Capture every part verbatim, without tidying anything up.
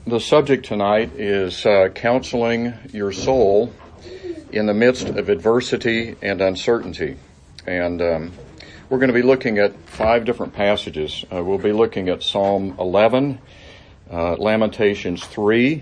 The subject tonight is uh, counseling your soul in the midst of adversity and uncertainty. And um, we're going to be looking at five different passages. Uh, we'll be looking at Psalm eleven, uh, Lamentations three,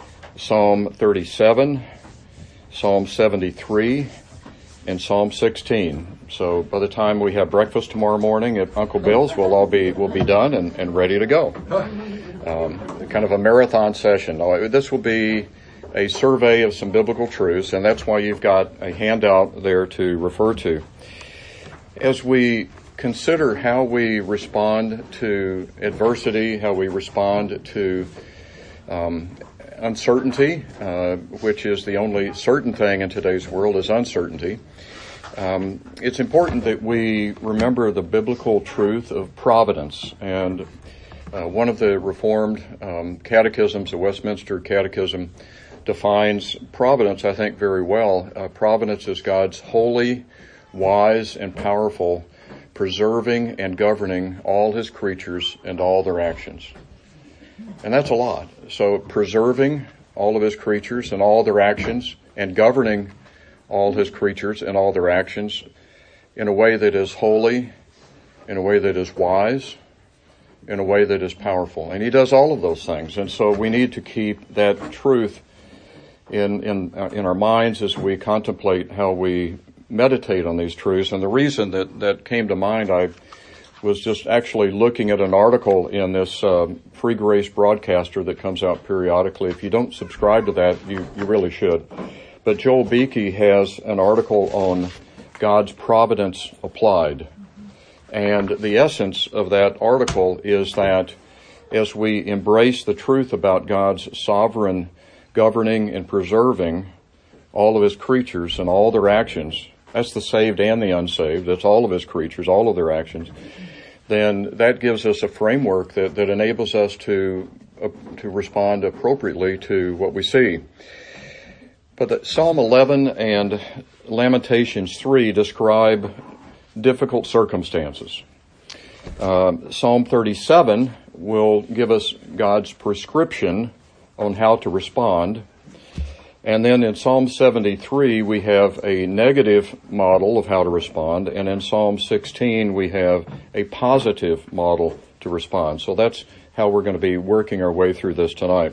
Psalm thirty-seven, Psalm seventy-three, and Psalm sixteen. So by the time we have breakfast tomorrow morning at Uncle Bill's, we'll all be we'll be done and, and ready to go. Um, kind of a marathon session. This will be a survey of some biblical truths, and that's why you've got a handout there to refer to. As we consider how we respond to adversity, how we respond to um, uncertainty, uh, which is the only certain thing in today's world is uncertainty, um, it's important that we remember the biblical truth of providence. And Uh, one of the Reformed um, catechisms, the Westminster Catechism, defines providence, I think, very well. Uh, providence is God's holy, wise, and powerful, preserving and governing all his creatures and all their actions. And that's a lot. So preserving all of his creatures and all their actions, and governing all his creatures and all their actions in a way that is holy, in a way that is wise, in a way that is powerful. And he does all of those things. And so we need to keep that truth in in uh, in our minds as we contemplate how we meditate on these truths. And the reason that, that came to mind, I was just actually looking at an article in this uh, Free Grace Broadcaster that comes out periodically. If you don't subscribe to that, you, you really should. But Joel Beeke has an article on God's providence applied. And the essence of that article is that as we embrace the truth about God's sovereign governing and preserving all of his creatures and all their actions, that's the saved and the unsaved, that's all of his creatures, all of their actions, then that gives us a framework that, that enables us to uh, to respond appropriately to what we see. But the, Psalm eleven and Lamentations three describe difficult circumstances. Uh, Psalm thirty-seven will give us God's prescription on how to respond. And then in Psalm seventy-three, we have a negative model of how to respond. And in Psalm sixteen, we have a positive model to respond. So that's how we're going to be working our way through this tonight.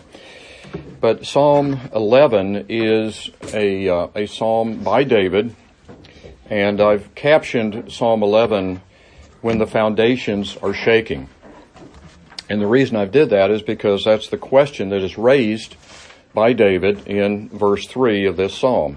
But Psalm eleven is a, uh, a psalm by David. And I've captioned Psalm eleven, when the foundations are shaking. And the reason I did that is because that's the question that is raised by David in verse three of this psalm.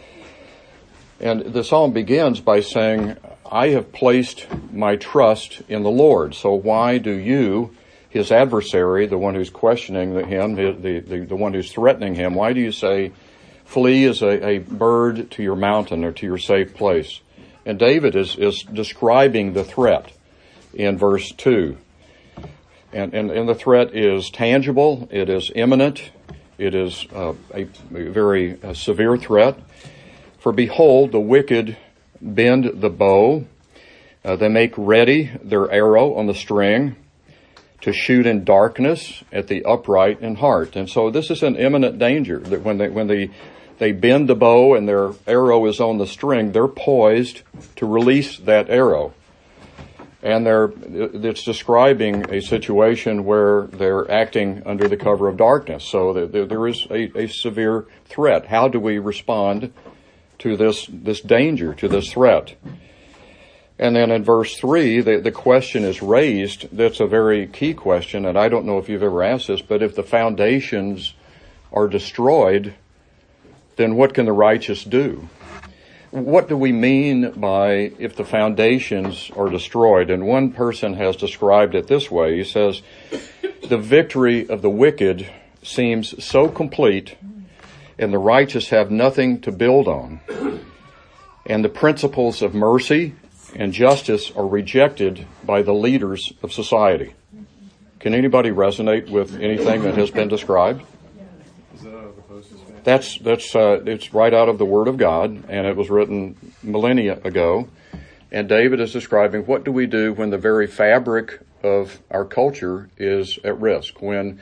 And the psalm begins by saying, I have placed my trust in the Lord. So why do you, his adversary, the one who's questioning him, the, the, the one who's threatening him, why do you say, flee as a, a bird to your mountain or to your safe place? And David is, is describing the threat in verse two. And, and, and the threat is tangible, it is imminent, it is uh, a, a very uh, severe threat. For behold, the wicked bend the bow, uh, they make ready their arrow on the string to shoot in darkness at the upright in heart. And so this is an imminent danger that when they, when they, they bend the bow and their arrow is on the string, they're poised to release that arrow. And they're, it's describing a situation where they're acting under the cover of darkness. So there, there is a, a severe threat. How do we respond to this, this danger, to this threat? And then in verse three, the, the question is raised. That's a very key question, and I don't know if you've ever asked this, but if the foundations are destroyed, then what can the righteous do? What do we mean by if the foundations are destroyed? And one person has described it this way. He says, the victory of the wicked seems so complete, and the righteous have nothing to build on. And the principles of mercy and justice are rejected by the leaders of society. Can anybody resonate with anything that has been described? Is that out of the Post's fan? That's, that's, uh, it's right out of the Word of God, and it was written millennia ago. And David is describing what do we do when the very fabric of our culture is at risk, when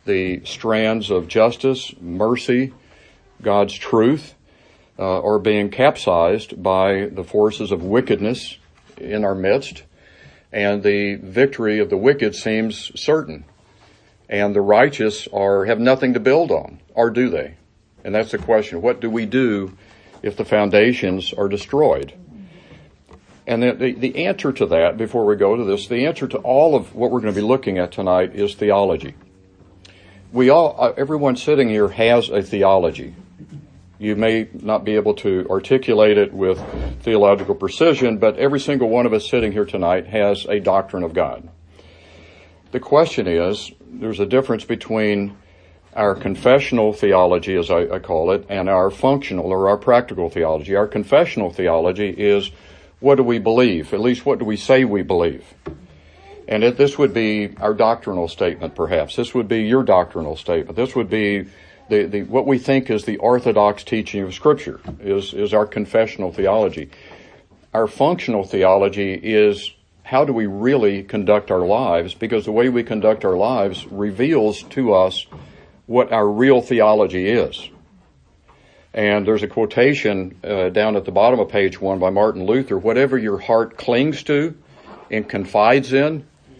the strands of justice, mercy, God's truth, uh, are being capsized by the forces of wickedness in our midst, and the victory of the wicked seems certain, and the righteous are have nothing to build on, or do they? And that's the question. What do we do if the foundations are destroyed? And the, the, the answer to that, before we go to this, the answer to all of what we're going to be looking at tonight is theology. We all, everyone sitting here has a theology. You may not be able to articulate it with theological precision, but every single one of us sitting here tonight has a doctrine of God. The question is, there's a difference between our confessional theology, as I, I call it, and our functional or our practical theology. Our confessional theology is, what do we believe? At least what do we say we believe? And it, this would be our doctrinal statement, perhaps. This would be your doctrinal statement. This would be the, the what we think is the orthodox teaching of Scripture, is, is our confessional theology. Our functional theology is, how do we really conduct our lives? Because the way we conduct our lives reveals to us what our real theology is. And there's a quotation uh, down at the bottom of page one by Martin Luther: whatever your heart clings to and confides in,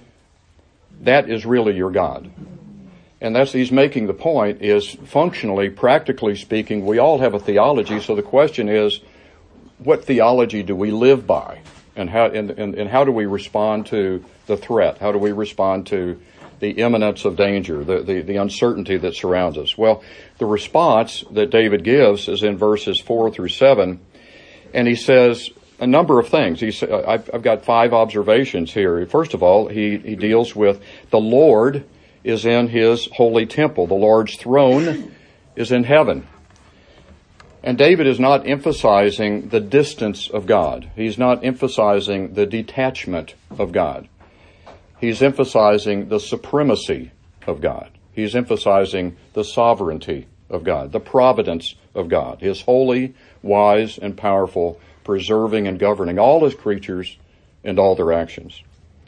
that is really your God. And that's, he's making the point is, functionally, practically speaking, we all have a theology. So the question is, what theology do we live by? And how, and, and, and how do we respond to the threat? How do we respond to the imminence of danger, the, the, the uncertainty that surrounds us? Well, the response that David gives is in verses four through seven, and he says a number of things. He sa- I've, I've got five observations here. First of all, he, he deals with the Lord is in his holy temple. The Lord's throne is in heaven. And David is not emphasizing the distance of God. He's not emphasizing the detachment of God. He's emphasizing the supremacy of God. He's emphasizing the sovereignty of God, the providence of God, his holy, wise, and powerful, preserving and governing all his creatures and all their actions.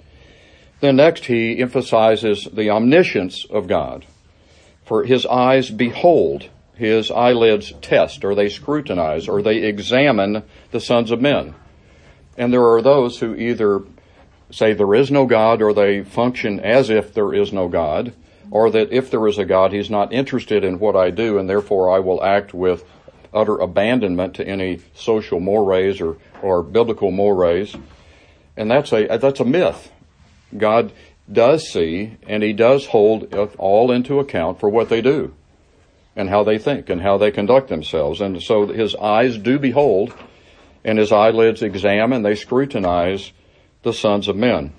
Then next he emphasizes the omniscience of God. For his eyes behold, his eyelids test, or they scrutinize, or they examine the sons of men. And there are those who either say there is no God, or they function as if there is no God, or that if there is a God, he's not interested in what I do, and therefore I will act with utter abandonment to any social mores or, or biblical mores. And that's a, that's a myth. God does see, and he does hold all into account for what they do, and how they think, and how they conduct themselves. And so his eyes do behold, and his eyelids examine, they scrutinize the sons of men.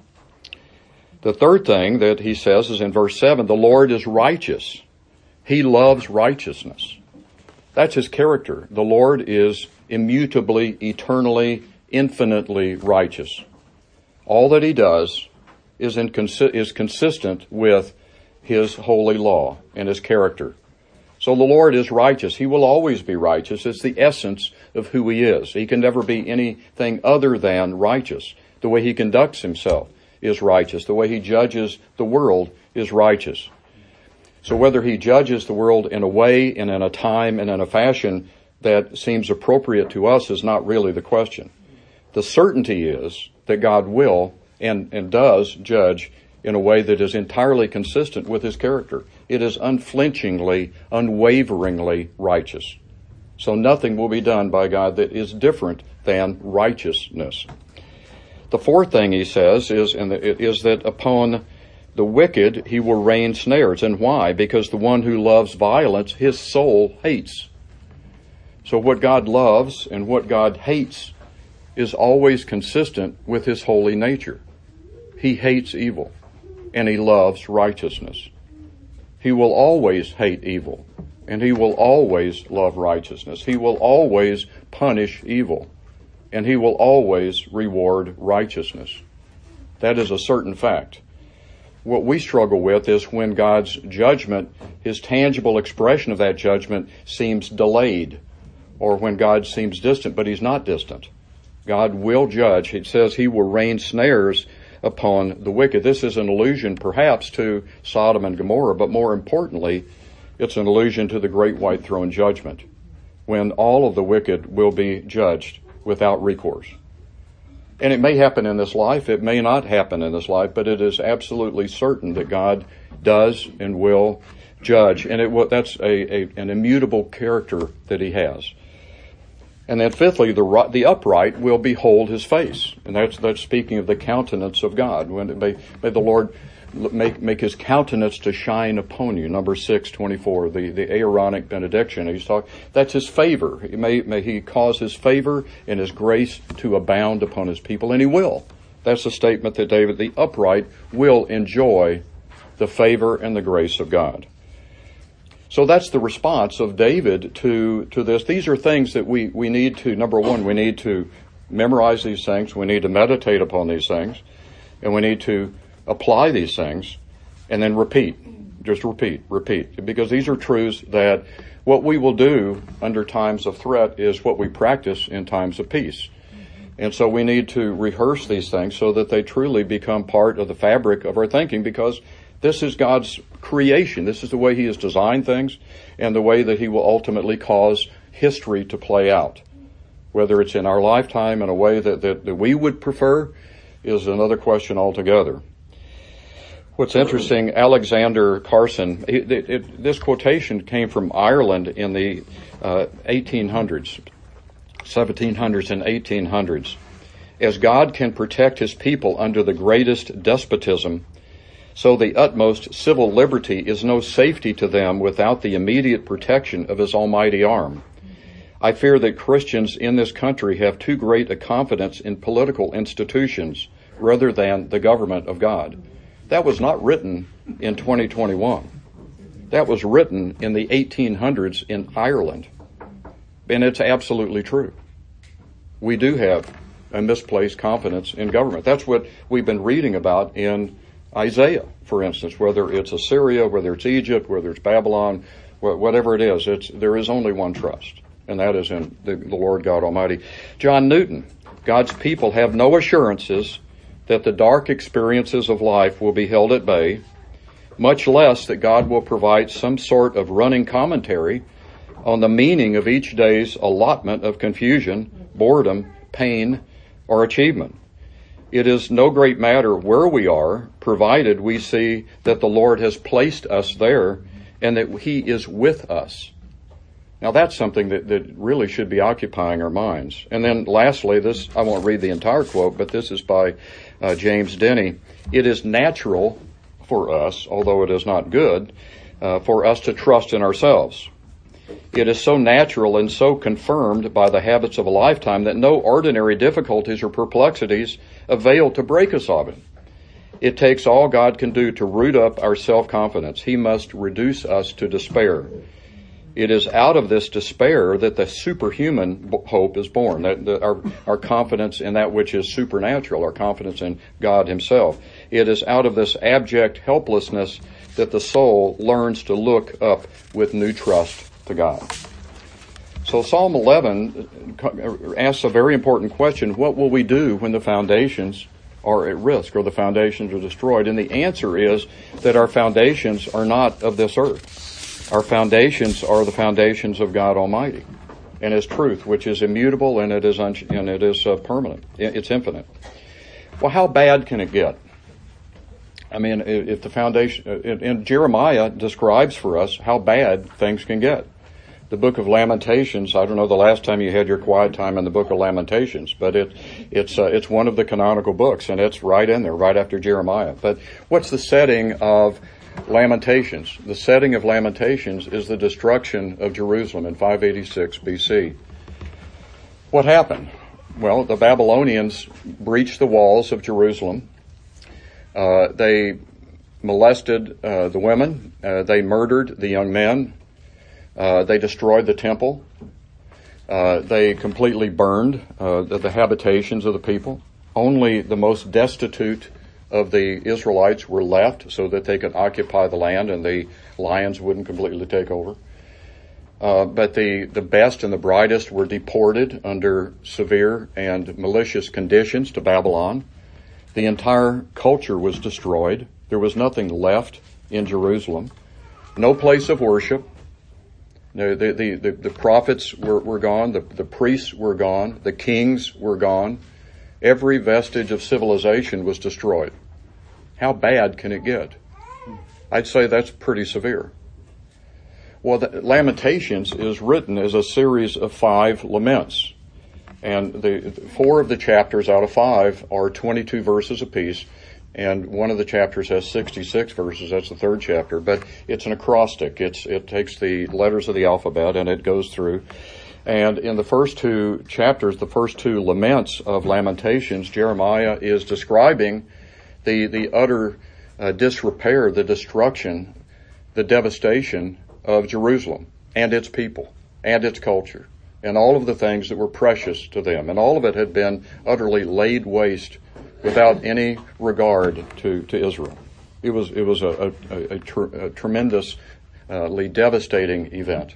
The third thing that he says is in verse seven, the Lord is righteous. He loves righteousness. That's his character. The Lord is immutably, eternally, infinitely righteous. All that he does is, in, is consistent with his holy law and his character. So the Lord is righteous. He will always be righteous. It's the essence of who he is. He can never be anything other than righteous. The way he conducts himself is righteous. The way he judges the world is righteous. So whether he judges the world in a way and in a time and in a fashion that seems appropriate to us is not really the question. The certainty is that God will and, and does judge in a way that is entirely consistent with his character. It is unflinchingly, unwaveringly righteous. So nothing will be done by God that is different than righteousness. The fourth thing he says is, and is that upon the wicked he will rain snares. And why? Because the one who loves violence, his soul hates. So what God loves and what God hates is always consistent with his holy nature. He hates evil, and he loves righteousness. He will always hate evil, and he will always love righteousness. He will always punish evil, and he will always reward righteousness. That is a certain fact. What we struggle with is when God's judgment, his tangible expression of that judgment, seems delayed, or when God seems distant, but he's not distant. God will judge. It says he will rain snares upon the wicked. This is an allusion perhaps to Sodom and Gomorrah, but more importantly, it's an allusion to the great white throne judgment, when all of the wicked will be judged without recourse. And it may happen in this life, it may not happen in this life, but it is absolutely certain that God does and will judge. And it will, that's a, a, an immutable character that he has. And then fifthly, the, the upright will behold his face. And that's, that's speaking of the countenance of God. When it may, may the Lord make, make his countenance to shine upon you. Number six, twenty-four, the, the Aaronic benediction. He's talking, that's his favor. May, may he cause his favor and his grace to abound upon his people, and he will. That's the statement that David, the upright, will enjoy the favor and the grace of God. So that's the response of David to, to this. These are things that we, we need to, number one, we need to memorize these things. We need to meditate upon these things. And we need to apply these things and then repeat. Just repeat, repeat. Because these are truths that what we will do under times of threat is what we practice in times of peace. And so we need to rehearse these things so that they truly become part of the fabric of our thinking, because this is God's creation. This is the way he has designed things and the way that he will ultimately cause history to play out. Whether it's in our lifetime in a way that, that, that we would prefer is another question altogether. What's interesting, Alexander Carson, it, it, this quotation came from Ireland in the uh, eighteen hundreds, seventeen hundreds and eighteen hundreds. As God can protect his people under the greatest despotism, so the utmost civil liberty is no safety to them without the immediate protection of his almighty arm. I fear that Christians in this country have too great a confidence in political institutions rather than the government of God. That was not written in twenty twenty-one. That was written in the eighteen hundreds in Ireland. And it's absolutely true. We do have a misplaced confidence in government. That's what we've been reading about in Isaiah, for instance, whether it's Assyria, whether it's Egypt, whether it's Babylon, whatever it is, it's, there is only one trust, and that is in the, the Lord God Almighty. John Newton, God's people have no assurances that the dark experiences of life will be held at bay, much less that God will provide some sort of running commentary on the meaning of each day's allotment of confusion, boredom, pain, or achievement. It is no great matter where we are, provided we see that the Lord has placed us there and that he is with us. Now that's something that, that really should be occupying our minds. And then lastly, this, I won't read the entire quote, but this is by uh, James Denny. It is natural for us, although it is not good, uh, for us to trust in ourselves. It is so natural and so confirmed by the habits of a lifetime that no ordinary difficulties or perplexities avail to break us of it. It takes all God can do to root up our self-confidence. He must reduce us to despair. It is out of this despair that the superhuman hope is born, that the, our, our confidence in that which is supernatural, our confidence in God himself. It is out of this abject helplessness that the soul learns to look up with new trust to God. So Psalm eleven asks a very important question: what will we do when the foundations are at risk or the foundations are destroyed? And the answer is that our foundations are not of this earth. Our foundations are the foundations of God Almighty and his truth, which is immutable and it is un- and it is uh, permanent. It's infinite. Well, how bad can it get? I mean, if the foundation, and Jeremiah describes for us how bad things can get. The book of Lamentations, I don't know the last time you had your quiet time in the book of Lamentations, but it, it's, uh, it's one of the canonical books, and it's right in there, right after Jeremiah. But what's the setting of Lamentations? The setting of Lamentations is the destruction of Jerusalem in five eighty-six B C. What happened? Well, the Babylonians breached the walls of Jerusalem. Uh, they molested uh, the women. Uh, they murdered the young men. Uh, they destroyed the temple. Uh, they completely burned uh, the, the habitations of the people. Only the most destitute of the Israelites were left so that they could occupy the land and the lions wouldn't completely take over. Uh, but the, the best and the brightest were deported under severe and malicious conditions to Babylon. The entire culture was destroyed. There was nothing left in Jerusalem. No place of worship. The, the, the, the prophets were, were gone. The, the priests were gone. The kings were gone. Every vestige of civilization was destroyed. How bad can it get? I'd say that's pretty severe. Well, the Lamentations is written as a series of five laments. And the four of the chapters out of five are twenty-two verses apiece. And one of the chapters has sixty-six verses. That's the third chapter. But it's an acrostic. It's, it takes the letters of the alphabet and it goes through. And in the first two chapters, the first two laments of Lamentations, Jeremiah is describing the, the utter uh, disrepair, the destruction, the devastation of Jerusalem and its people and its culture and all of the things that were precious to them. And all of it had been utterly laid waste without any regard to, to Israel. It was, it was a, a, a, tr- a tremendously devastating event.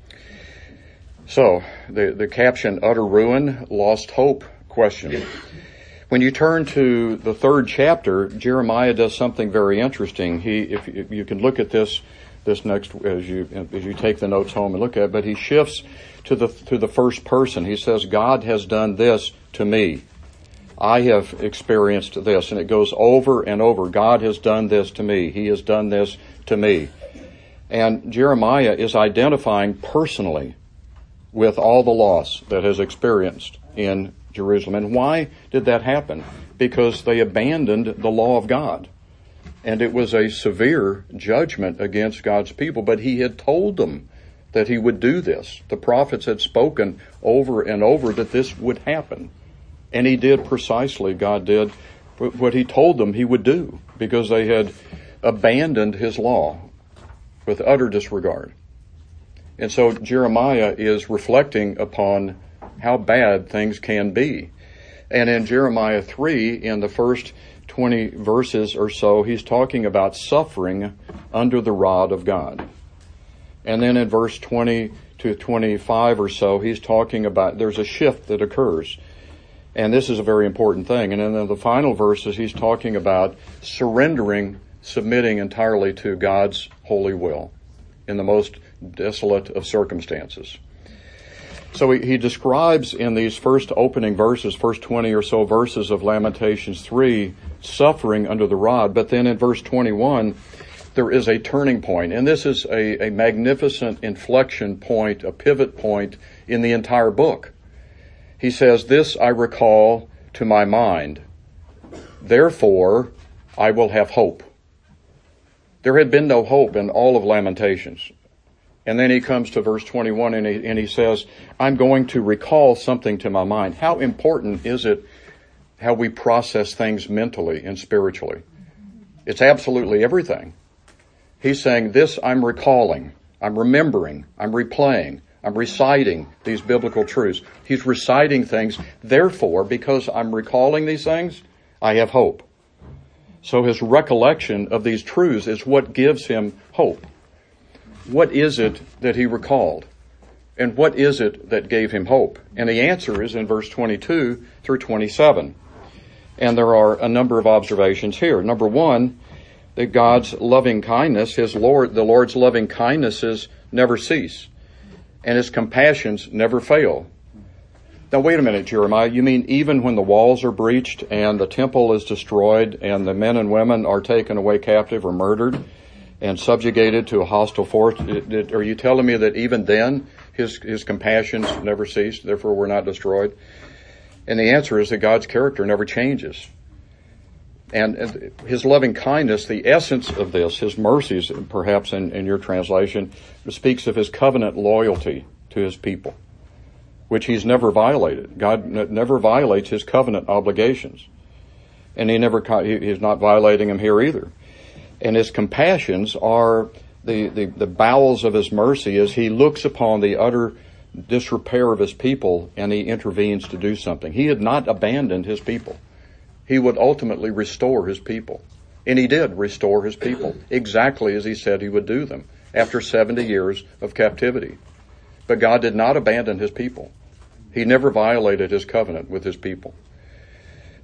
So, the, the caption, utter ruin, lost hope, question. When you turn to the third chapter, Jeremiah does something very interesting. He, if, if you can look at this, this next, as you, as you take the notes home and look at it, but he shifts to the, to the first person. He says, God has done this to me. I have experienced this, and it goes over and over. God has done this to me. He has done this to me. And Jeremiah is identifying personally with all the loss that is experienced in Jerusalem. And why did that happen? Because they abandoned the law of God. And it was a severe judgment against God's people. But he had told them that he would do this. The prophets had spoken over and over that this would happen. And he did precisely, God did, what he told them he would do. Because they had abandoned his law with utter disregard. And so Jeremiah is reflecting upon how bad things can be. And in Jeremiah three, in the first twenty verses or so, he's talking about suffering under the rod of God. And then in verse twenty to twenty-five or so, he's talking about there's a shift that occurs. And this is a very important thing. And in the final verses, he's talking about surrendering, submitting entirely to God's holy will in the most desolate of circumstances. So he, he describes in these first opening verses, first twenty or so verses of Lamentations three, suffering under the rod. But then in verse twenty-one, there is a turning point. And this is a, a magnificent inflection point, a pivot point in the entire book. He says, this I recall to my mind. Therefore, I will have hope. There had been no hope in all of Lamentations. And then he comes to verse twenty-one and he, and he says, I'm going to recall something to my mind. How important is it how we process things mentally and spiritually? It's absolutely everything. He's saying, this I'm recalling, I'm remembering, I'm replaying, I'm reciting these biblical truths. He's reciting things. Therefore, because I'm recalling these things, I have hope. So his recollection of these truths is what gives him hope. What is it that he recalled? And what is it that gave him hope? And the answer is in verse twenty-two through twenty-seven. And there are a number of observations here. Number one, that God's loving kindness, his Lord, the Lord's loving kindnesses never cease. And his compassions never fail. Now wait a minute, Jeremiah. You mean even when the walls are breached and the temple is destroyed and the men and women are taken away captive or murdered and subjugated to a hostile force, are you telling me that even then his his compassions never ceased, therefore we're not destroyed? And the answer is that God's character never changes. And his loving kindness, the essence of this, his mercies, perhaps in, in your translation, speaks of his covenant loyalty to his people, which he's never violated. God n- never violates his covenant obligations. And he never, he, he's not violating them here either. And his compassions are the, the, the bowels of his mercy as he looks upon the utter disrepair of his people and he intervenes to do something. He had not abandoned his people. He would ultimately restore his people. And he did restore his people exactly as he said he would do them after seventy years of captivity. But God did not abandon his people. He never violated his covenant with his people.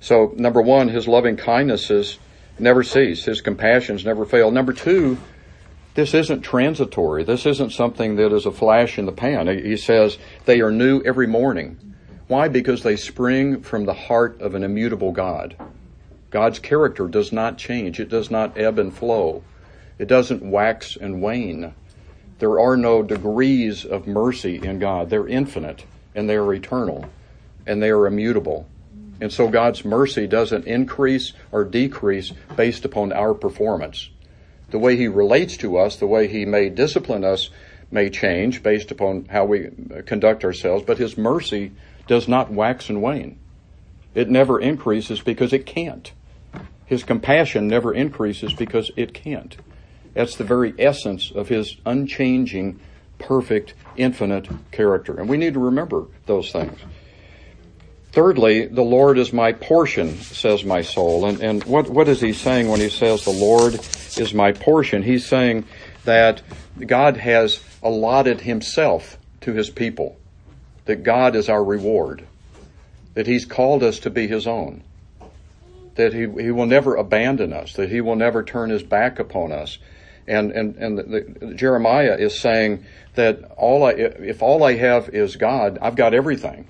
So, number one, his loving kindnesses never cease. His compassions never fail. Number two, this isn't transitory. This isn't something that is a flash in the pan. He says they are new every morning. Why? Because they spring from the heart of an immutable God. God's character does not change. It does not ebb and flow. It doesn't wax and wane. There are no degrees of mercy in God. They're infinite, and they are eternal, and they are immutable. And so God's mercy doesn't increase or decrease based upon our performance. The way he relates to us, the way he may discipline us, may change based upon how we conduct ourselves, but his mercy does not wax and wane. It never increases because it can't. His compassion never increases because it can't. That's the very essence of his unchanging, perfect, infinite character. And we need to remember those things. Thirdly, the Lord is my portion, says my soul. And, and what, what is he saying when he says the Lord is my portion? He's saying that God has allotted himself to his people, that God is our reward, that he's called us to be his own, that he, he will never abandon us, that he will never turn his back upon us. And, and, and the, the, Jeremiah is saying that all I, if all I have is God, I've got everything.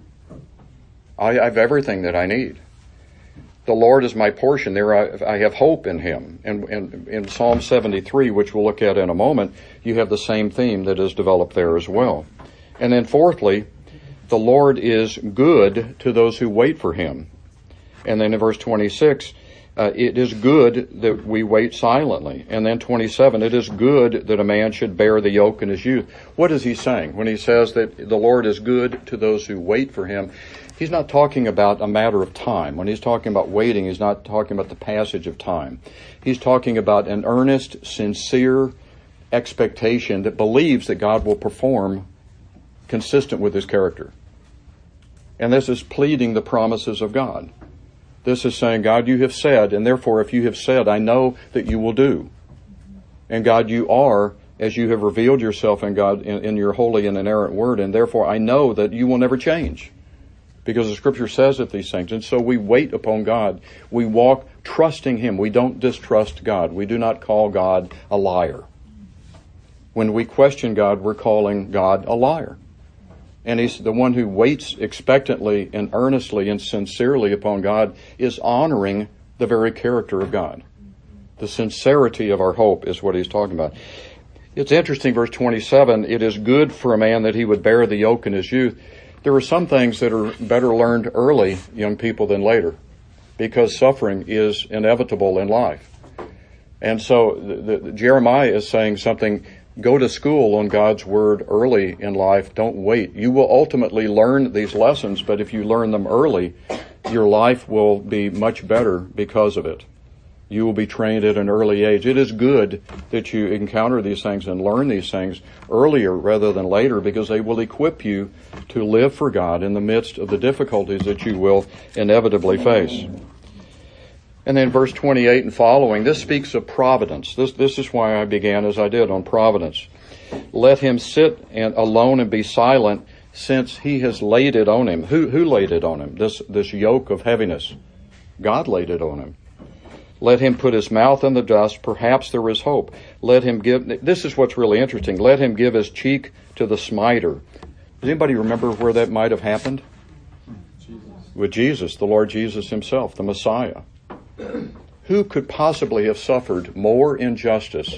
I, I have everything that I need. The Lord is my portion. There I, I have hope in him. And, and in Psalm seventy-three, which we'll look at in a moment, you have the same theme that is developed there as well. And then fourthly, the Lord is good to those who wait for him. And then in verse twenty-six, uh, it is good that we wait silently. And then twenty-seven, it is good that a man should bear the yoke in his youth. What is he saying when he says that the Lord is good to those who wait for him? He's not talking about a matter of time. When he's talking about waiting, he's not talking about the passage of time. He's talking about an earnest, sincere expectation that believes that God will perform consistent with his character. And this is pleading the promises of God. This is saying, God, you have said, and therefore if you have said, I know that you will do. And God, you are, as you have revealed yourself in God, in, in your holy and inerrant word, and therefore I know that you will never change. Because the scripture says it, these things. And so we wait upon God. We walk trusting him. We don't distrust God. We do not call God a liar. When we question God, we're calling God a liar. And he's the one who waits expectantly and earnestly and sincerely upon God is honoring the very character of God. The sincerity of our hope is what he's talking about. It's interesting, verse twenty-seven, it is good for a man that he would bear the yoke in his youth. There are some things that are better learned early, young people, than later, because suffering is inevitable in life. And so the, the, Jeremiah is saying something, go to school on God's word early in life. Don't wait. You will ultimately learn these lessons, but if you learn them early, your life will be much better because of it. You will be trained at an early age. It is good that you encounter these things and learn these things earlier rather than later, because they will equip you to live for God in the midst of the difficulties that you will inevitably face. And then verse twenty-eight and following, this speaks of providence. This, this is why I began as I did on providence. Let him sit and alone and be silent, since he has laid it on him. Who, who laid it on him? This, this yoke of heaviness. God laid it on him. Let him put his mouth in the dust. Perhaps there is hope. Let him give, this is what's really interesting. Let him give his cheek to the smiter. Does anybody remember where that might have happened? Jesus. With Jesus, the Lord Jesus himself, the Messiah. Who could possibly have suffered more injustice,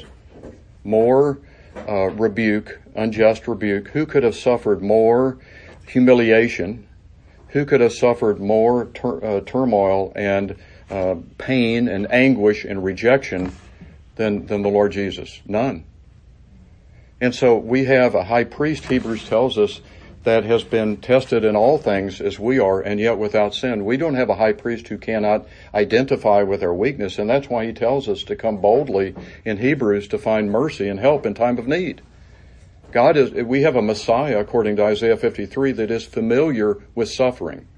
more uh, rebuke, unjust rebuke? Who could have suffered more humiliation? Who could have suffered more tur- uh, turmoil and uh, pain and anguish and rejection than, than the Lord Jesus? None. And so we have a high priest, Hebrews tells us, that has been tested in all things as we are, and yet without sin. We don't have a high priest who cannot identify with our weakness, and that's why he tells us to come boldly in Hebrews to find mercy and help in time of need. God is, we have a Messiah, according to Isaiah fifty-three, that is familiar with suffering.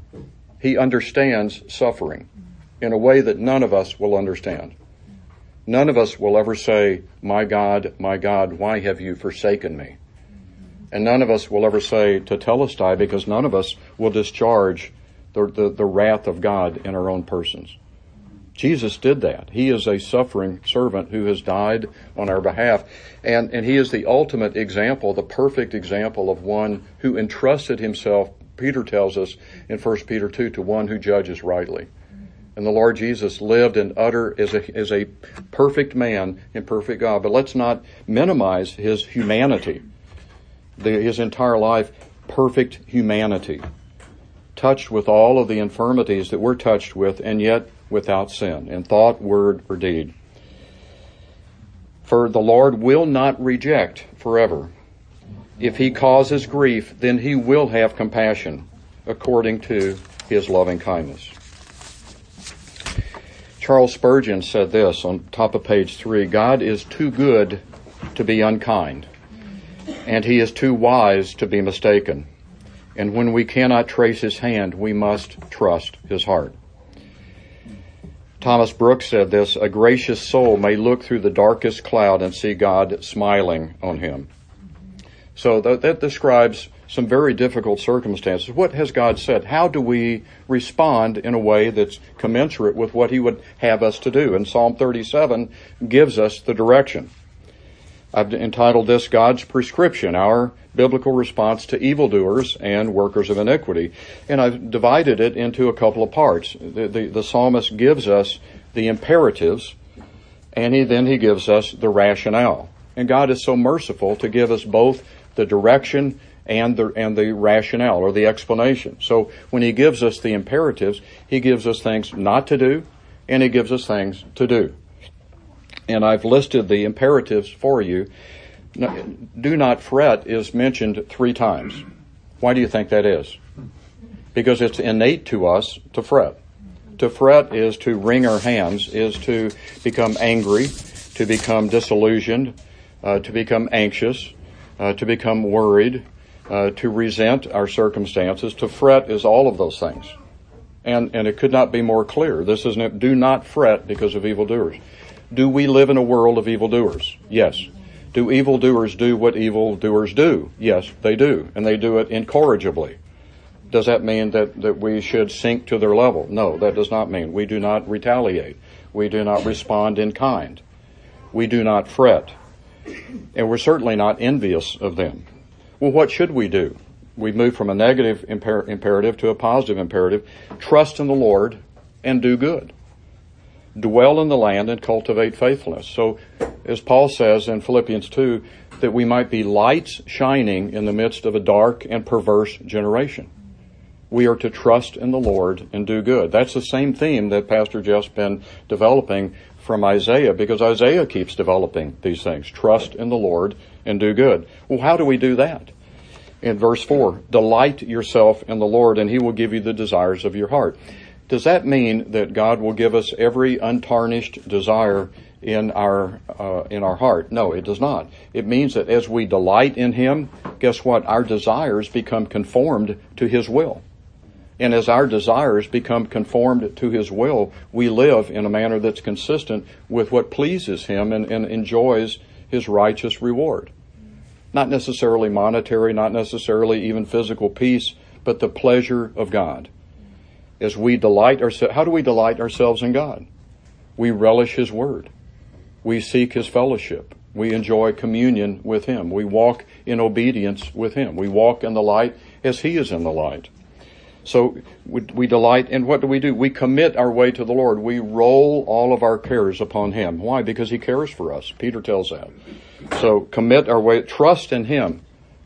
He understands suffering in a way that none of us will understand. None of us will ever say, my God, my God, why have you forsaken me? And none of us will ever say Tetelestai, because none of us will discharge the, the, the wrath of God in our own persons. Jesus did that. He is a suffering servant who has died on our behalf. And, and he is the ultimate example, the perfect example of one who entrusted himself, Peter tells us in First Peter two, to one who judges rightly. And the Lord Jesus lived in utter, as a, as a perfect man and perfect God. But let's not minimize his humanity. The, his entire life, perfect humanity. Touched with all of the infirmities that we're touched with, and yet without sin, in thought, word, or deed. For the Lord will not reject forever. If he causes grief, then he will have compassion according to his loving kindness. Charles Spurgeon said this on top of page three, God is too good to be unkind, and he is too wise to be mistaken. And when we cannot trace his hand, we must trust his heart. Thomas Brooks said this, a gracious soul may look through the darkest cloud and see God smiling on him. So that, that describes some very difficult circumstances. What has God said? How do we respond in a way that's commensurate with what he would have us to do? And Psalm thirty-seven gives us the direction. I've entitled this God's Prescription, our biblical response to evildoers and workers of iniquity. And I've divided it into a couple of parts. The, the, the psalmist gives us the imperatives, and he then he gives us the rationale. And God is so merciful to give us both the direction and the and the rationale, or the explanation. So when he gives us the imperatives, he gives us things not to do, and he gives us things to do. And I've listed the imperatives for you. Do not fret is mentioned three times. Why do you think that is? Because it's innate to us to fret. To fret is to wring our hands, is to become angry, to become disillusioned, uh, to become anxious, uh, to become worried, uh, to resent our circumstances. To fret is all of those things. And, and it could not be more clear. This isn't, do not fret because of evildoers. Do we live in a world of evildoers? Yes. Do evildoers do what evildoers do? Yes, they do. And they do it incorrigibly. Does that mean that, that we should sink to their level? No, that does not mean. We do not retaliate. We do not respond in kind. We do not fret. And we're certainly not envious of them. Well, what should we do? We move from a negative imper- imperative to a positive imperative. Trust in the Lord and do good. Dwell in the land and cultivate faithfulness. So, as Paul says in Philippians two, that we might be lights shining in the midst of a dark and perverse generation. We are to trust in the Lord and do good. That's the same theme that Pastor Jeff's been developing from Isaiah, because Isaiah keeps developing these things. Trust in the Lord and do good. Well, how do we do that? In verse four, delight yourself in the Lord and he will give you the desires of your heart. Does that mean that God will give us every untarnished desire in our uh, in our heart? No, it does not. It means that as we delight in him, guess what? Our desires become conformed to his will. And as our desires become conformed to his will, we live in a manner that's consistent with what pleases him and, and enjoys his righteous reward. Not necessarily monetary, not necessarily even physical peace, but the pleasure of God. As we delight ourselves, how do we delight ourselves in God? We relish his word. We seek his fellowship. We enjoy communion with him. We walk in obedience with him. We walk in the light as he is in the light. So we, we delight, and what do we do? We commit our way to the Lord. We roll all of our cares upon him. Why? Because he cares for us. Peter tells that. So commit our way, trust in him.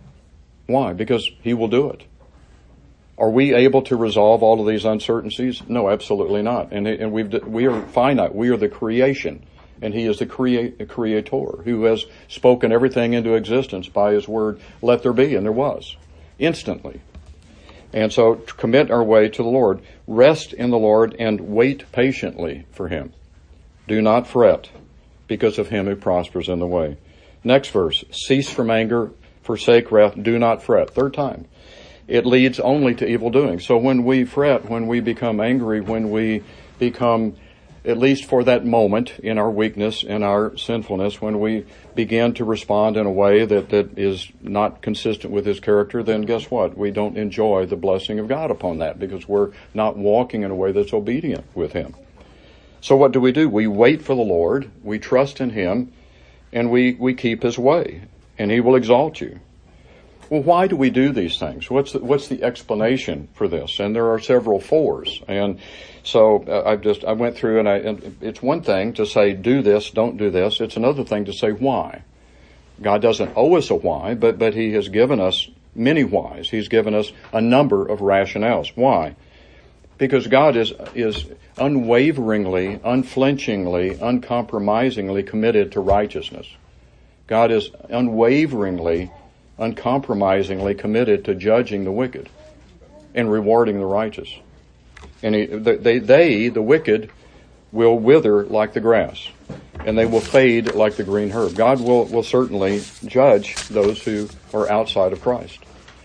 Why? Because he will do it. Are we able to resolve all of these uncertainties? No, absolutely not. And, and we've, we are finite. We are the creation. And he is the crea- creator who has spoken everything into existence by his word, let there be, and there was, instantly. And so commit our way to the Lord. Rest in the Lord and wait patiently for him. Do not fret because of him who prospers in the way. Next verse, cease from anger, forsake wrath, do not fret. Third time. It leads only to evil doing. So when we fret, when we become angry, when we become at least for that moment in our weakness and our sinfulness, when we begin to respond in a way that, that is not consistent with His character, then guess what? We don't enjoy the blessing of God upon that because we're not walking in a way that's obedient with Him. So what do we do? We wait for the Lord, we trust in Him, and we, we keep His way, and He will exalt you. Well, why do we do these things? What's the, what's the explanation for this? And there are several fours. And so uh, I've just, I went through and I, and it's one thing to say, do this, don't do this. It's another thing to say why. God doesn't owe us a why, but, but He has given us many whys. He's given us a number of rationales. Why? Because God is, is unwaveringly, unflinchingly, uncompromisingly committed to righteousness. God is unwaveringly uncompromisingly committed to judging the wicked and rewarding the righteous. And he, they, they, the wicked, will wither like the grass, and they will fade like the green herb. God will, will certainly judge those who are outside of Christ.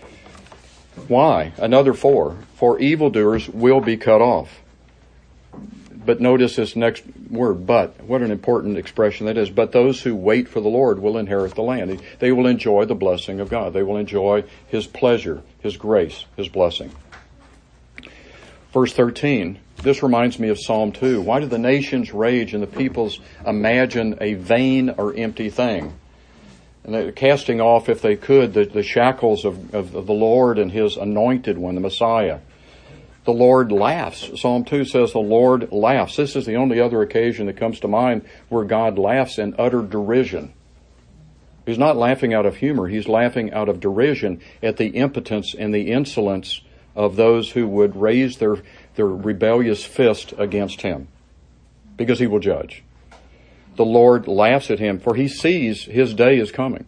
Why? Another four. For evildoers will be cut off. But notice this next word, but. What an important expression that is. But those who wait for the Lord will inherit the land. They will enjoy the blessing of God. They will enjoy His pleasure, His grace, His blessing. Verse thirteen, this reminds me of Psalm two. Why do the nations rage and the peoples imagine a vain or empty thing? And they're casting off, if they could, the, the shackles of, of, of the Lord and His anointed one, the Messiah. The Lord laughs. Psalm two says the Lord laughs. This is the only other occasion that comes to mind where God laughs in utter derision. He's not laughing out of humor. He's laughing out of derision at the impotence and the insolence of those who would raise their, their rebellious fist against Him, because He will judge. The Lord laughs at him, for He sees His day is coming.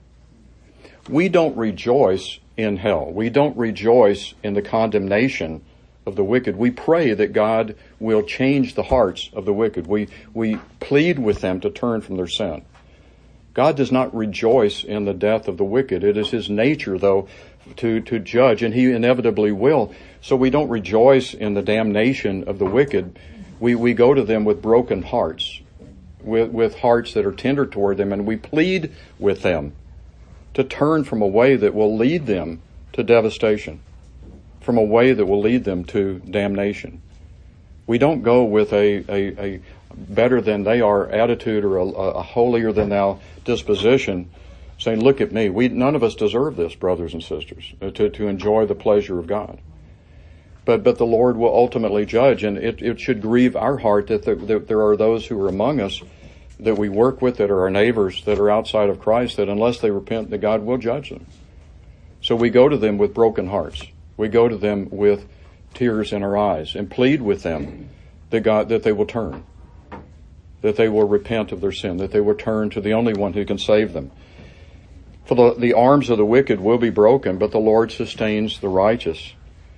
We don't rejoice in hell. We don't rejoice in the condemnation of the wicked. We pray that God will change the hearts of the wicked. We, we plead with them to turn from their sin. God does not rejoice in the death of the wicked. It is His nature, though, to, to judge, and He inevitably will. So we don't rejoice in the damnation of the wicked. We, we go to them with broken hearts, with, with hearts that are tender toward them, and we plead with them to turn from a way that will lead them to devastation, from a way that will lead them to damnation. We don't go with a, a, a better than they are attitude or a, a holier than thou disposition, saying, look at me. We, none of us deserve this, brothers and sisters, to, to enjoy the pleasure of God. But, but the Lord will ultimately judge, and it, it should grieve our heart that there, that there are those who are among us that we work with, that are our neighbors, that are outside of Christ, that unless they repent, that God will judge them. So we go to them with broken hearts. We go to them with tears in our eyes and plead with them that God, that they will turn, that they will repent of their sin, that they will turn to the only one who can save them. For the, the arms of the wicked will be broken, but the Lord sustains the righteous.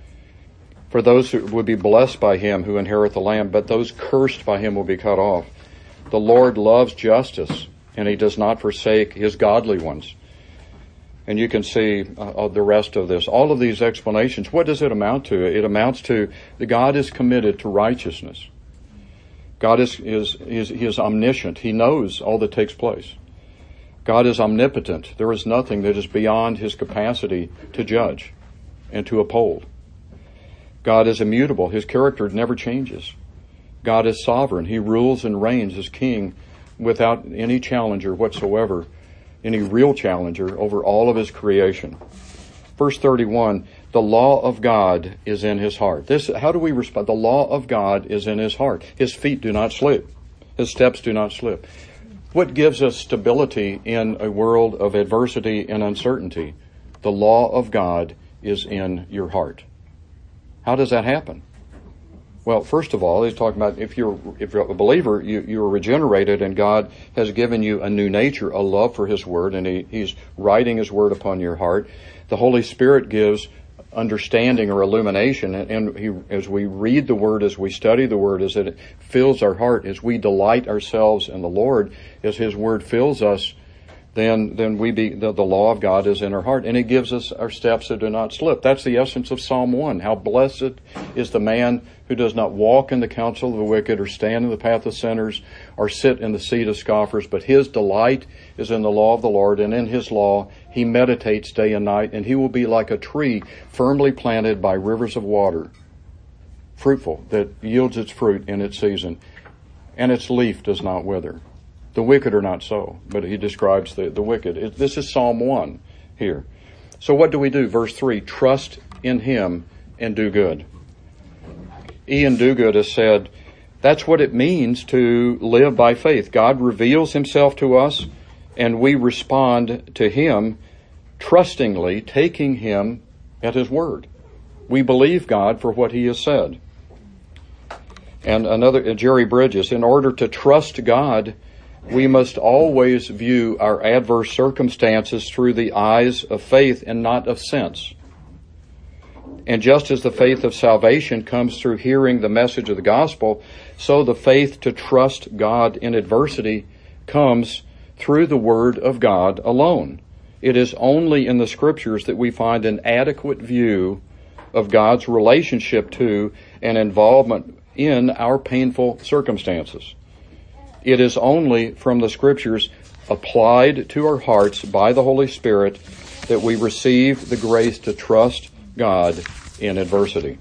For those who will be blessed by Him who inherit the land, but those cursed by Him will be cut off. The Lord loves justice, and He does not forsake His godly ones. And you can see uh, the rest of this. All of these explanations, what does it amount to? It amounts to that God is committed to righteousness. God is, is, is, He is omniscient. He knows all that takes place. God is omnipotent. There is nothing that is beyond His capacity to judge and to uphold. God is immutable. His character never changes. God is sovereign. He rules and reigns as king without any challenger whatsoever, any real challenger over all of His creation. Verse thirty-one, the law of God is in His heart. This, how do we respond? The law of God is in His heart. His feet do not slip. His steps do not slip. What gives us stability in a world of adversity and uncertainty? The law of God is in your heart. How does that happen? Well, first of all, he's talking about if you're if you're a believer, you you are regenerated, and God has given you a new nature, a love for His Word, and he, He's writing His Word upon your heart. The Holy Spirit gives understanding or illumination, and, and he, as we read the Word, as we study the Word, as it fills our heart, as we delight ourselves in the Lord, as His Word fills us, then then we be the, the law of God is in our heart, and it gives us our steps that do not slip. That's the essence of Psalm one. How blessed is the man who does not walk in the counsel of the wicked, or stand in the path of sinners, or sit in the seat of scoffers, but his delight is in the law of the Lord, and in his law he meditates day and night, and he will be like a tree firmly planted by rivers of water, fruitful, that yields its fruit in its season, and its leaf does not wither. The wicked are not so, but he describes the, the wicked. It, this is Psalm one here. So what do we do? Verse three, trust in him and do good. Ian Duguid has said, that's what it means to live by faith. God reveals himself to us, and we respond to him trustingly, taking him at his word. We believe God for what he has said. And another, Jerry Bridges, in order to trust God, we must always view our adverse circumstances through the eyes of faith and not of sense. And just as the faith of salvation comes through hearing the message of the gospel, so the faith to trust God in adversity comes through the word of God alone. It is only in the scriptures that we find an adequate view of God's relationship to and involvement in our painful circumstances. It is only from the scriptures applied to our hearts by the Holy Spirit that we receive the grace to trust God in adversity.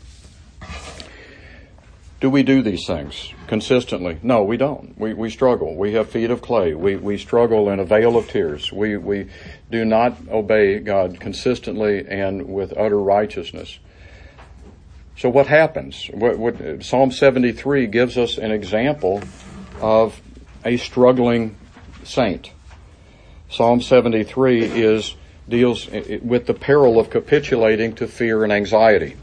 Do we do these things consistently? No, we don't. We we struggle. We have feet of clay. We we struggle in a vale of tears. We we do not obey God consistently and with utter righteousness. So what happens? What, what, Psalm seventy-three gives us an example of a struggling saint. Psalm seventy-three is deals with the peril of capitulating to fear and anxiety.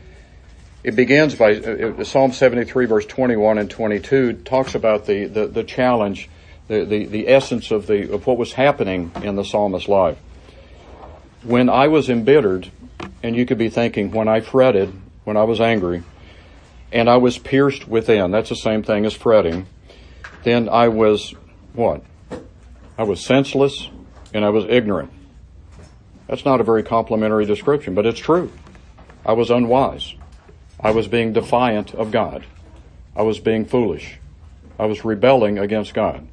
It begins by, uh, Psalm seventy-three verse twenty-one and twenty-two talks about the, the, the challenge, the, the, the essence of the of what was happening in the psalmist's life. When I was embittered, and you could be thinking, when I fretted, when I was angry, and I was pierced within, that's the same thing as fretting, then I was, what? I was senseless and I was ignorant. That's not a very complimentary description, but it's true. I was unwise. I was being defiant of God. I was being foolish. I was rebelling against God.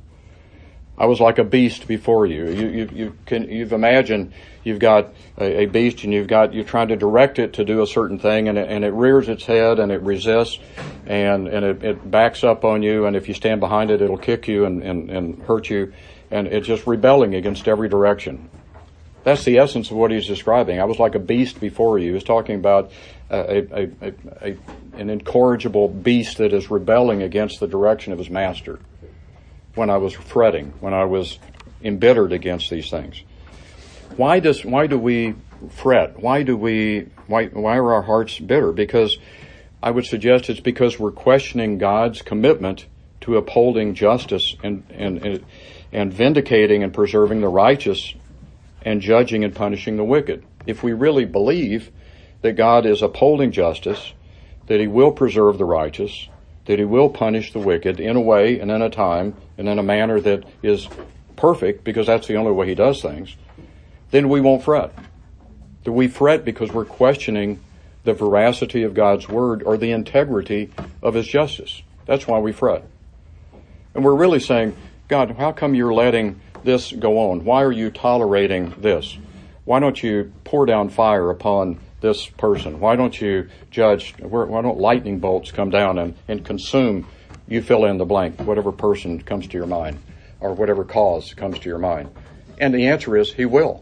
I was like a beast before you. You, you, you can, you've imagined you've got a, a beast and you've got, you're trying to direct it to do a certain thing, and it, and it rears its head and it resists and, and it, it backs up on you, and if you stand behind it, it'll kick you and, and, and hurt you, and it's just rebelling against every direction. That's the essence of what he's describing. I was like a beast before you. He's talking about a, a, a, a, an incorrigible beast that is rebelling against the direction of his master. When I was fretting, when I was embittered against these things. Why does, why do we fret? Why do we, why, why are our hearts bitter? Because I would suggest it's because we're questioning God's commitment to upholding justice and, and, and vindicating and preserving the righteous and judging and punishing the wicked. If we really believe that God is upholding justice, that he will preserve the righteous, that he will punish the wicked in a way and in a time and in a manner that is perfect, because that's the only way he does things, then we won't fret. That we fret because we're questioning the veracity of God's word or the integrity of his justice. That's why we fret. And we're really saying, God, how come you're letting this go on? Why are you tolerating this? Why don't you pour down fire upon this person? Why don't you judge? Why don't lightning bolts come down and, and consume, you fill in the blank, whatever person comes to your mind or whatever cause comes to your mind? And the answer is, he will.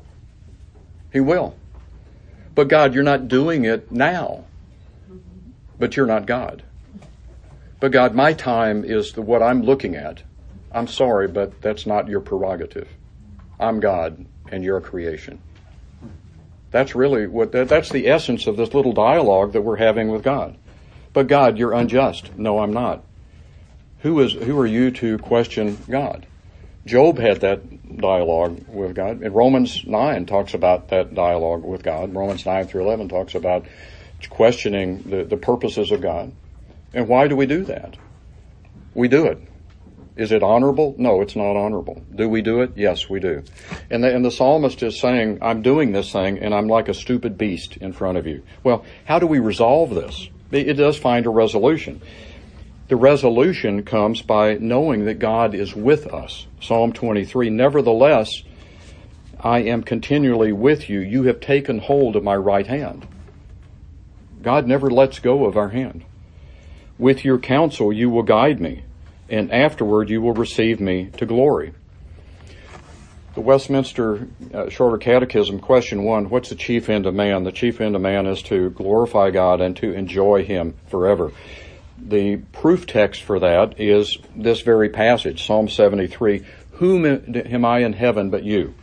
He will. But God, you're not doing it now. But you're not God. But God, my time is the, what I'm looking at. I'm sorry, but that's not your prerogative. I'm God and you're a creation. That's really what, that's the essence of this little dialogue that we're having with God. But God, you're unjust. No, I'm not. Who is, who are you to question God? Job had that dialogue with God. And Romans nine talks about that dialogue with God. Romans nine through eleven talks about questioning the, the purposes of God. And why do we do that? We do it Is it honorable? No, it's not honorable. Do we do it? Yes, we do. And the, and the psalmist is saying, I'm doing this thing and I'm like a stupid beast in front of you. Well, how do we resolve this? It, it does find a resolution. The resolution comes by knowing that God is with us. Psalm twenty-three, nevertheless, I am continually with you. You have taken hold of my right hand. God never lets go of our hand. With your counsel you will guide me, and afterward you will receive me to glory. The Westminster uh, Shorter Catechism, question one, what's the chief end of man? The chief end of man is to glorify God and to enjoy him forever. The proof text for that is this very passage, Psalm seventy-three, whom am I in heaven but you?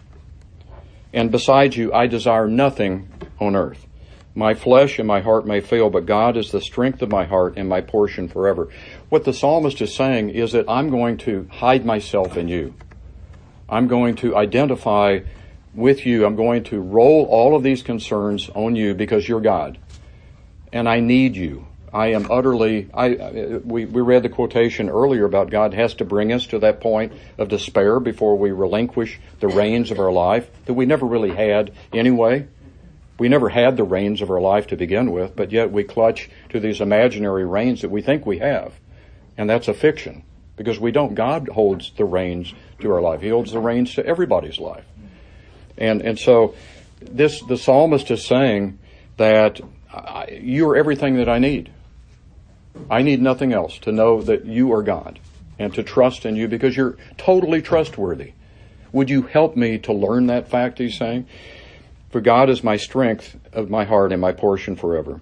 And besides you I desire nothing on earth. My flesh and my heart may fail, but God is the strength of my heart and my portion forever. What the psalmist is saying is that I'm going to hide myself in you. I'm going to identify with you. I'm going to roll all of these concerns on you because you're God. And I need you. I am utterly, I, we, we read the quotation earlier about God has to bring us to that point of despair before we relinquish the reins of our life that we never really had anyway. We never had the reins of our life to begin with, but yet we clutch to these imaginary reins that we think we have. And that's a fiction, because we don't. God holds the reins to our life. He holds the reins to everybody's life. And and so this the psalmist is saying that I, you are everything that I need. I need nothing else to know that you are God and to trust in you because you're totally trustworthy. Would you help me to learn that fact, he's saying? For God is my strength of my heart and my portion forever.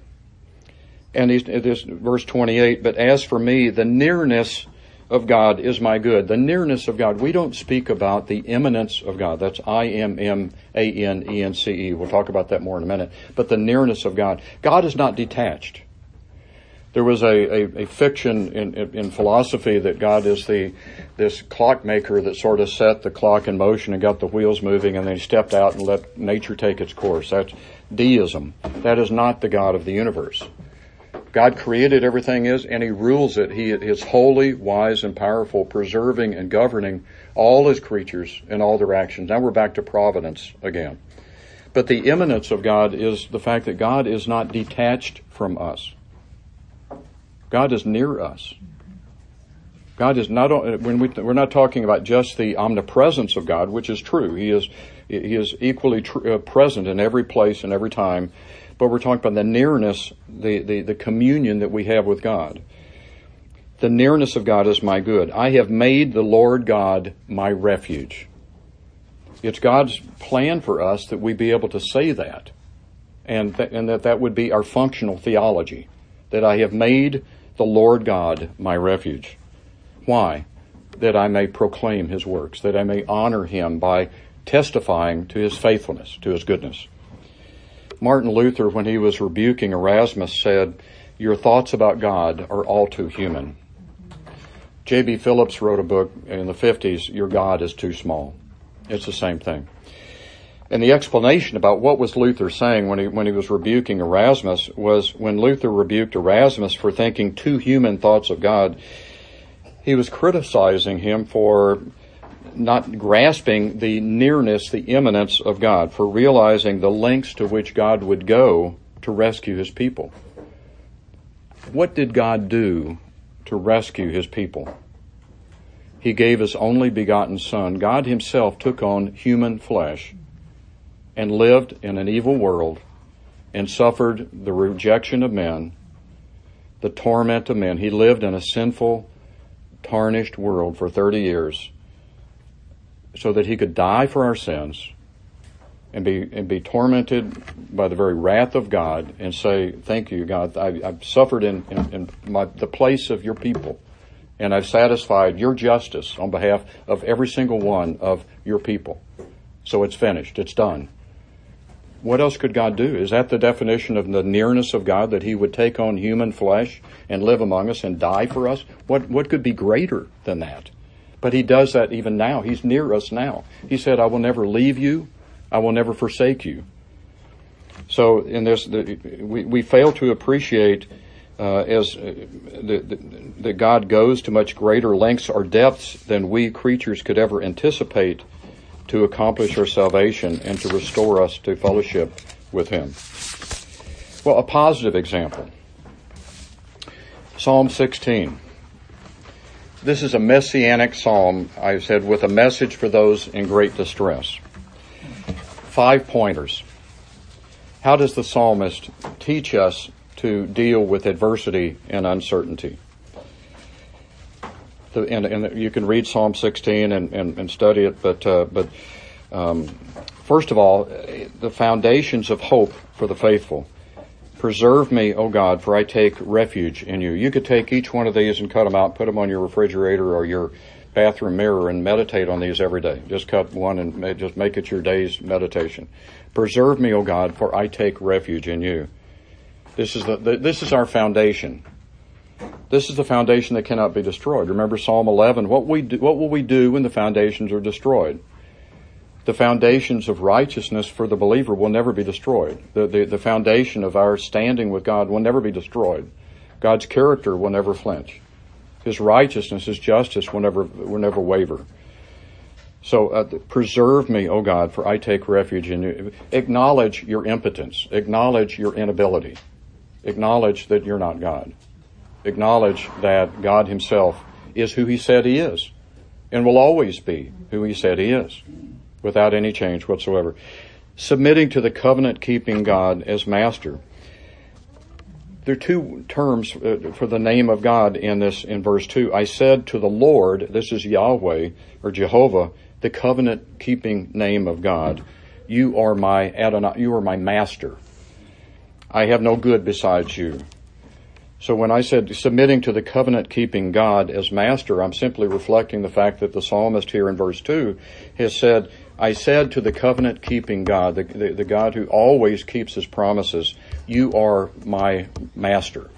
And he's, this verse twenty-eight, but as for me, the nearness of God is my good. The nearness of God. We don't speak about the immanence of God. That's I M M A N E N C E. We'll talk about that more in a minute. But the nearness of God. God is not detached. There was a, a, a fiction in, in philosophy that God is the this clockmaker that sort of set the clock in motion and got the wheels moving, and then he stepped out and let nature take its course. That's deism. That is not the God of the universe. God created everything is, and he rules it. He is holy, wise, and powerful, preserving and governing all his creatures and all their actions. Now we're back to providence again. But the immanence of God is the fact that God is not detached from us. God is near us. God is not, when we, we're not talking about just the omnipresence of God, which is true. He is, he is equally tr- uh, present in every place and every time. But we're talking about the nearness, the, the, the communion that we have with God. The nearness of God is my good. I have made the Lord God my refuge. It's God's plan for us that we be able to say that. And, th- and that that would be our functional theology. That I have made the Lord God my refuge. Why? That I may proclaim his works, that I may honor him by testifying to his faithfulness, to his goodness. Martin Luther, when he was rebuking Erasmus, said, your thoughts about God are all too human. J B Phillips wrote a book in the fifties, Your God is Too Small. It's the same thing. And the explanation about what was Luther saying when he when he was rebuking Erasmus was when Luther rebuked Erasmus for thinking too human thoughts of God, he was criticizing him for not grasping the nearness, the immanence of God, for realizing the lengths to which God would go to rescue his people. What did God do to rescue his people? He gave his only begotten Son. God himself took on human flesh and lived in an evil world and suffered the rejection of men, the torment of men. He lived in a sinful, tarnished world for thirty years so that he could die for our sins and be and be tormented by the very wrath of God and say, thank you, God, I, I've suffered in, in, in my, the place of your people, and I've satisfied your justice on behalf of every single one of your people. So it's finished. It's done. What else could God do? Is that the definition of the nearness of God, that he would take on human flesh and live among us and die for us? What what could be greater than that? But he does that even now. He's near us now. He said, I will never leave you. I will never forsake you. So in this, the, we, we fail to appreciate uh, as uh, that God goes to much greater lengths or depths than we creatures could ever anticipate to accomplish our salvation and to restore us to fellowship with Him. Well, a positive example. Psalm sixteen. This is a messianic psalm, I said, with a message for those in great distress. Five pointers. How does the psalmist teach us to deal with adversity and uncertainty? The, and, and you can read Psalm sixteen and, and, and study it, but uh, but um, first of all, the foundations of hope for the faithful. Preserve me, O God, for I take refuge in you. You could take each one of these and cut them out, put them on your refrigerator or your bathroom mirror and meditate on these every day. Just cut one and just make it your day's meditation. Preserve me, O God, for I take refuge in you. This is the, the this is our foundation. This is the foundation that cannot be destroyed. Remember Psalm eleven. What we do, what will we do when the foundations are destroyed? The foundations of righteousness for the believer will never be destroyed. The, the, the foundation of our standing with God will never be destroyed. God's character will never flinch. His righteousness, His justice will never, will never waver. So uh, preserve me, O God, for I take refuge in you. Acknowledge your impotence. Acknowledge your inability. Acknowledge that you're not God. Acknowledge that God Himself is who He said He is and will always be who He said He is, without any change whatsoever. Submitting to the covenant-keeping God as master. There are two terms uh, for the name of God in this, in verse two. I said to the Lord, this is Yahweh or Jehovah, the covenant-keeping name of God, you are my Adonai, you are my master. I have no good besides you. So when I said submitting to the covenant-keeping God as master, I'm simply reflecting the fact that the psalmist here in verse two has said, I said to the covenant-keeping God, the, the, the God who always keeps His promises, you are my master.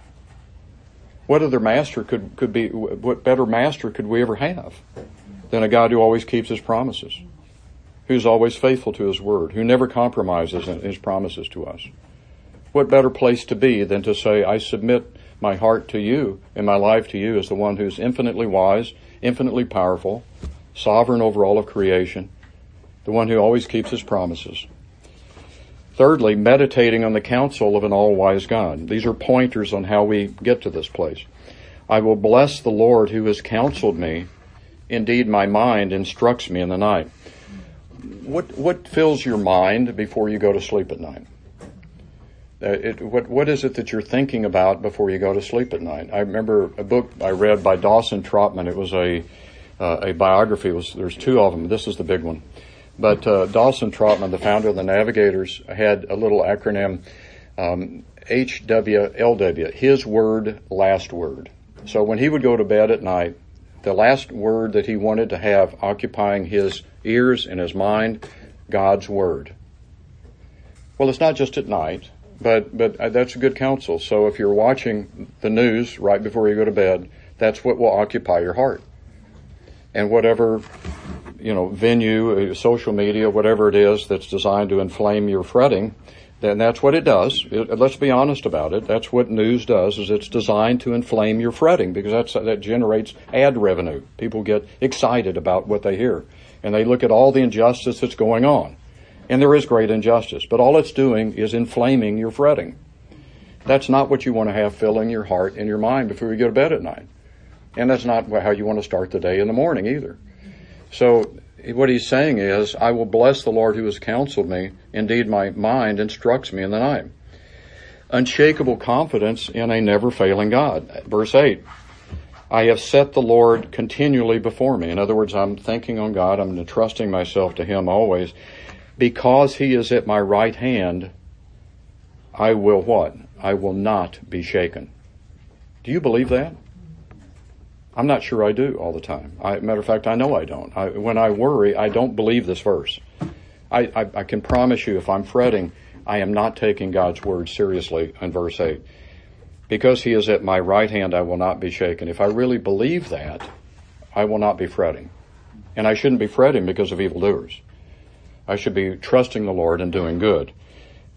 What other master could, could be, what better master could we ever have than a God who always keeps His promises, who's always faithful to His word, who never compromises in His promises to us? What better place to be than to say, I submit my heart to you and my life to you as the one who's infinitely wise, infinitely powerful, sovereign over all of creation, the one who always keeps His promises. Thirdly, meditating on the counsel of an all-wise God. These are pointers on how we get to this place. I will bless the Lord who has counseled me. Indeed, my mind instructs me in the night. What, what fills your mind before you go to sleep at night? Uh, it, what, what is it that you're thinking about before you go to sleep at night? I remember a book I read by Dawson Trotman. It was a uh, a biography. It was, there's two of them. This is the big one. But uh, Dawson Trotman, the founder of the Navigators, had a little acronym, um, H W L W, His Word, Last Word. So when he would go to bed at night, the last word that he wanted to have occupying his ears and his mind, God's Word. Well, it's not just at night. But but that's a good counsel. So if you're watching the news right before you go to bed, that's what will occupy your heart. And whatever, you know, venue, social media, whatever it is that's designed to inflame your fretting, then that's what it does. It, let's be honest about it. That's what news does, is it's designed to inflame your fretting, because that's, that generates ad revenue. People get excited about what they hear, and they look at all the injustice that's going on. And there is great injustice, but all it's doing is inflaming your fretting. That's not what you want to have filling your heart and your mind before you go to bed at night. And that's not how you want to start the day in the morning either. So what he's saying is, I will bless the Lord who has counseled me. Indeed, my mind instructs me in the night. Unshakable confidence in a never-failing God. Verse eight, I have set the Lord continually before me. In other words, I'm thinking on God. I'm entrusting myself to Him always. Because He is at my right hand, I will what? I will not be shaken. Do you believe that? I'm not sure I do all the time. I, matter of fact, I know I don't. I, when I worry, I don't believe this verse. I, I, I can promise you, if I'm fretting, I am not taking God's word seriously in verse eight. Because He is at my right hand, I will not be shaken. If I really believe that, I will not be fretting. And I shouldn't be fretting because of evildoers. I should be trusting the Lord and doing good.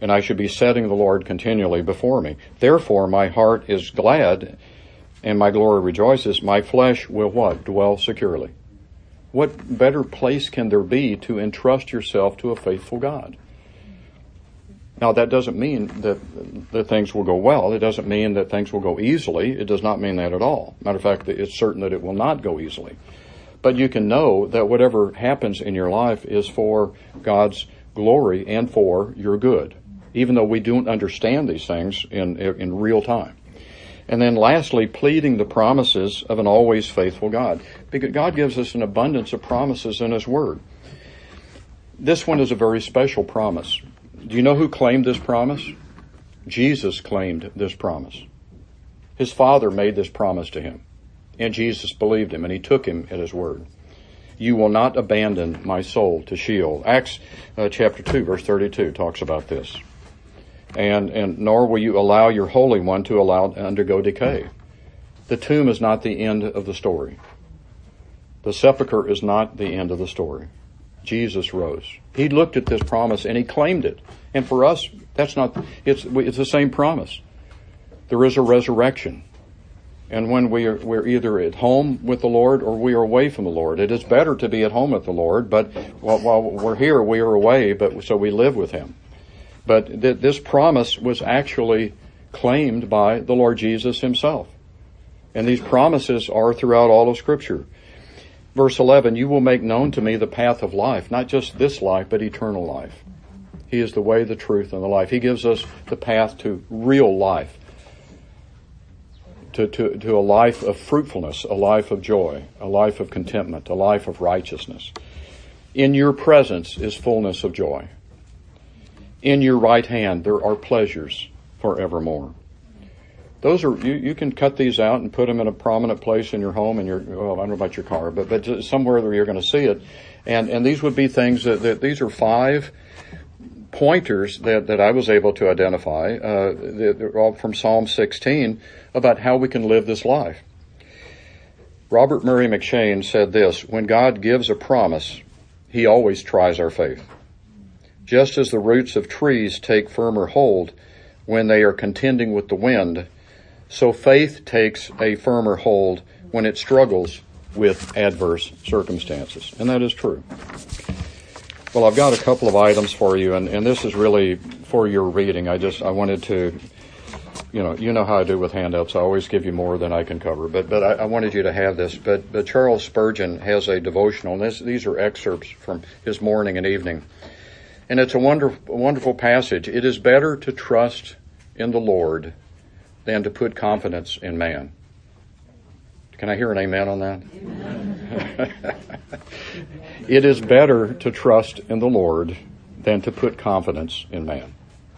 and I should be setting the Lord continually before me. Therefore my heart is glad, and my glory rejoices. My flesh will what? Dwell securely. What better place can there be to entrust yourself to a faithful God? Now, that doesn't mean that, that things will go well. It doesn't mean that things will go easily. It does not mean that at all. Matter of fact, it's certain that it will not go easily. But you can know that whatever happens in your life is for God's glory and for your good, even though we don't understand these things in, in real time. And then lastly, pleading the promises of an always faithful God. Because God gives us an abundance of promises in His Word. This one is a very special promise. Do you know who claimed this promise? Jesus claimed this promise. His Father made this promise to Him, and Jesus believed Him, and He took Him at His word. You will not abandon my soul to Sheol. Acts uh, chapter two, verse thirty-two talks about this. And, and nor will you allow your Holy One to allow to undergo decay. The tomb is not the end of the story. The sepulcher is not the end of the story. Jesus rose. He looked at this promise and He claimed it. And for us, that's not, it's, it's the same promise. There is a resurrection. And when we are, we're either at home with the Lord or we are away from the Lord. It is better to be at home with the Lord, but while, while we're here, we are away, but so we live with Him. But th- this promise was actually claimed by the Lord Jesus Himself. And these promises are throughout all of Scripture. Verse eleven, you will make known to me the path of life, not just this life, but eternal life. He is the way, the truth, and the life. He gives us the path to real life, to, to, to a life of fruitfulness, a life of joy, a life of contentment, a life of righteousness. In your presence is fullness of joy. In your right hand there are pleasures forevermore. Those are, you, you can cut these out and put them in a prominent place in your home and your, well, I don't know about your car, but, but somewhere where you're going to see it. And, and these would be things that, that these are five pointers that, that I was able to identify, uh, they're all from Psalm sixteen about how we can live this life. Robert Murray McShane said this, when God gives a promise, He always tries our faith. Just as the roots of trees take firmer hold when they are contending with the wind, so faith takes a firmer hold when it struggles with adverse circumstances. And that is true. Well, I've got a couple of items for you, and, and this is really for your reading. I just, I wanted to, you know, you know how I do with handouts. I always give you more than I can cover, but, but I, I wanted you to have this. But, but Charles Spurgeon has a devotional, and this, these are excerpts from his morning and evening. And it's a wonderful, wonderful passage. It is better to trust in the Lord than to put confidence in man. Can I hear an amen on that? Amen. It is better to trust in the Lord than to put confidence in man.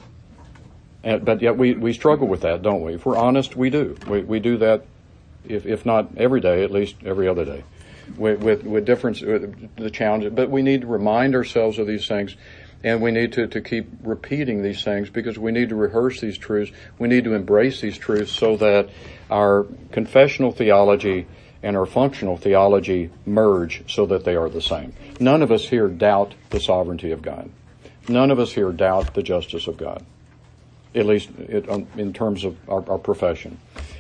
And, but yet we, we struggle with that, don't we? If we're honest, we do. We, we do that, if, if not every day, at least every other day, with, with, with difference, with the challenges. But we need to remind ourselves of these things. And we need to, to keep repeating these things because we need to rehearse these truths. We need to embrace these truths so that our confessional theology and our functional theology merge so that they are the same. None of us here doubt the sovereignty of God. None of us here doubt the justice of God, at least in terms of our, our profession.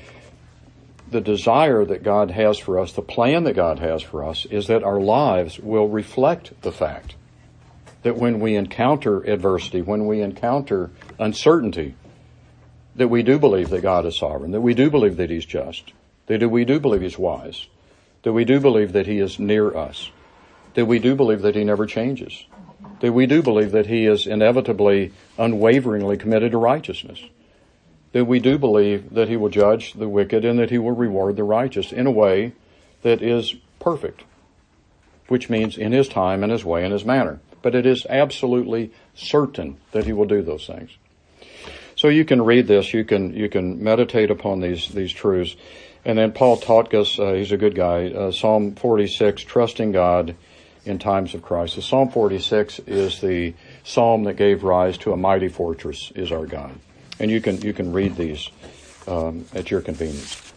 The desire that God has for us, the plan that God has for us, is that our lives will reflect the fact that when we encounter adversity, when we encounter uncertainty, that we do believe that God is sovereign, that we do believe that He's just, that we do believe He's wise, that we do believe that He is near us, that we do believe that He never changes, that we do believe that He is inevitably, unwaveringly committed to righteousness, that we do believe that He will judge the wicked and that He will reward the righteous in a way that is perfect, which means in His time and His way and His manner. But it is absolutely certain that He will do those things. So you can read this, you can you can meditate upon these these truths. And then Paul taught us, uh, he's a good guy, uh, Psalm forty-six, trusting God in times of crisis. Psalm forty-six is the psalm that gave rise to a mighty fortress is our God. And you can you can read these um, at your convenience.